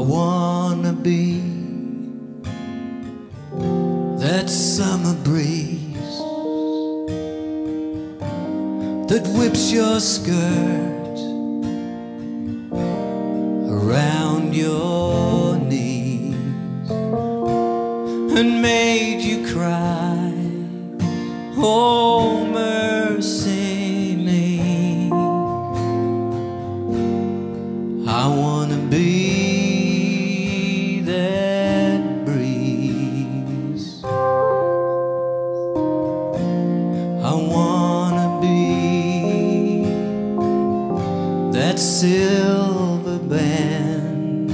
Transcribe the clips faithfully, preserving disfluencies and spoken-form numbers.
wanna be that summer breeze that whips your skirt around your knees and made you cry. Oh, mercy me. I wanna be that breeze. I wanna be that silver band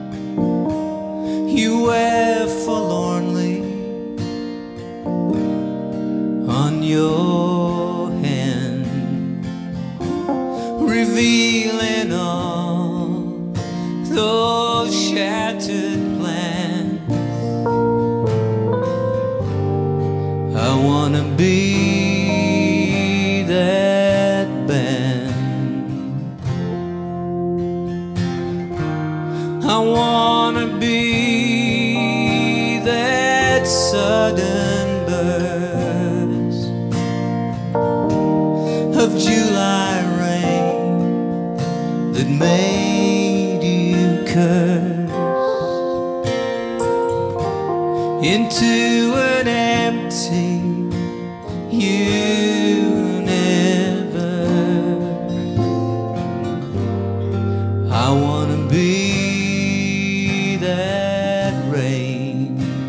you wear forlornly on your hand, revealing all those shattered plans. I wanna be that band. I wanna be that sudden burst of July rain that made you curse into an empty universe. I wanna be that rain.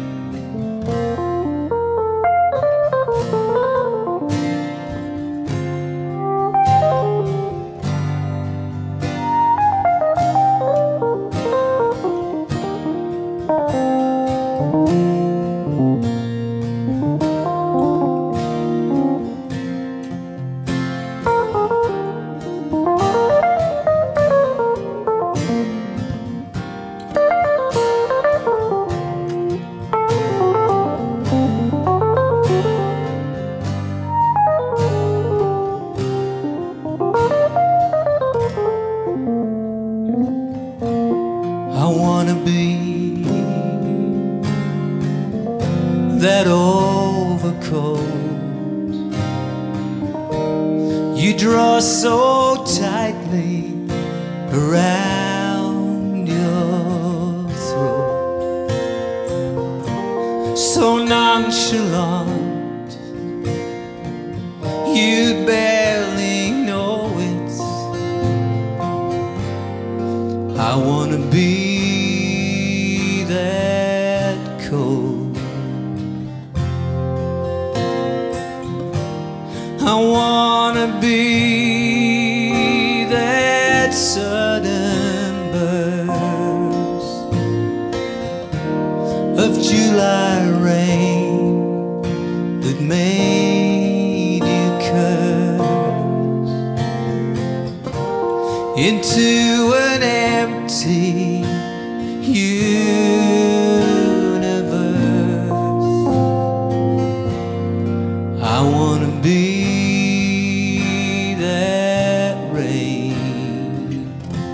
I wanna be that overcoat you draw so tightly around your throat, so nonchalant you'd barely know it. I wanna be that coat. I wanna be that sudden burst of July rain that made you curse into an empty universe. I wanna be that rain.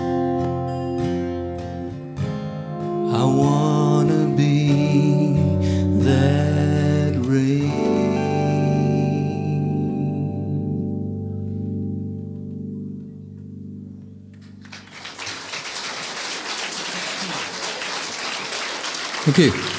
I wanna be that rain. Okay.